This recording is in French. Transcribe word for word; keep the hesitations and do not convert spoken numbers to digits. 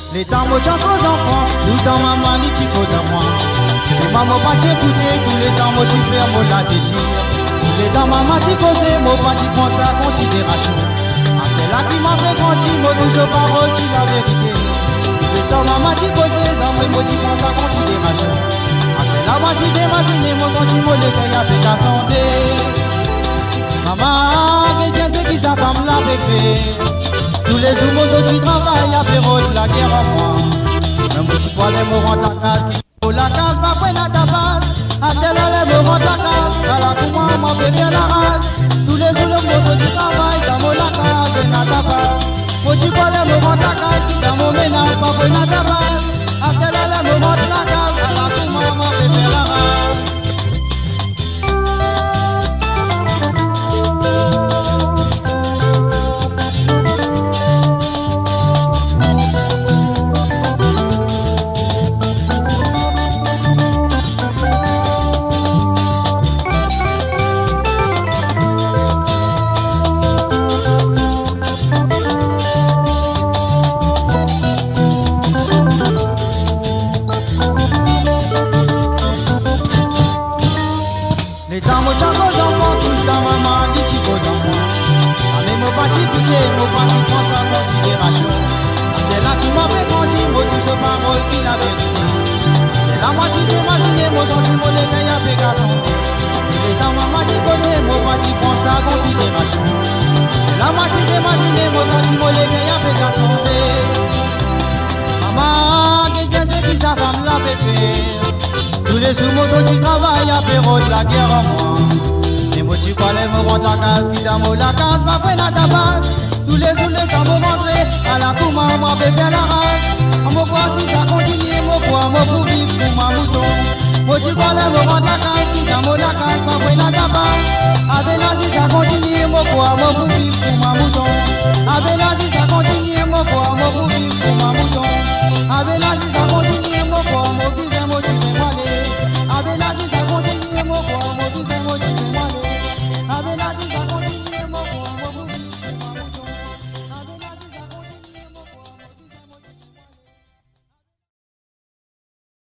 Les temps mots aux enfants, nous dans maman les petits causes à moi. Et maman pas t'écouter, tous les temps mots tu fais mon la détire. Tous les temps maman t'y causer, mon pas t'y penser à considération. Après là qui m'a fait grandir, mon douce parole qui la vérité. Tous les temps maman t'y causer, ça me moi t'y pense à considération. Après là moi t'y imaginer, mon quand tu m'as le cœur avec ta santé. Maman, qu'est-ce que qui sa femme la fait? Tous les jours, moi, tu travailles à faire de la guerre en moi. Un mot qui pourrait me rendre la case. Oh, la case, ma peine à ta base. À tel heure, me rendre la case. À la cour, moi, bébé la race. Tous les jours, le mot du travail. Dans mon la case, à ta base. Moi, tu pourrais me rendre la case. Dans mon ménage, ma peine à ta base. À tel heure, me rendre la case. À la cour, moi, bébé la race. Tous les jours, moi, tu travailles à faire de la guerre en moi. Et moi, tu crois me rendre la case, qui t'a la case, ma peine à ta base. Tous les jours, les temps me rentrer, à la cour, moi, bébé la race. À mon quoi, si ça continue, moi, quoi, moi, pour vivre, pour ma mouton. Moi, tu crois me rendre la case, qui t'a la case, ma peine à ta base. Avec là, si ça continue, moi, quoi, moi, pour vivre, pour ma mouton. Avec là, si ça continue, moi, quoi, moi, pour vivre, pour ma mouton.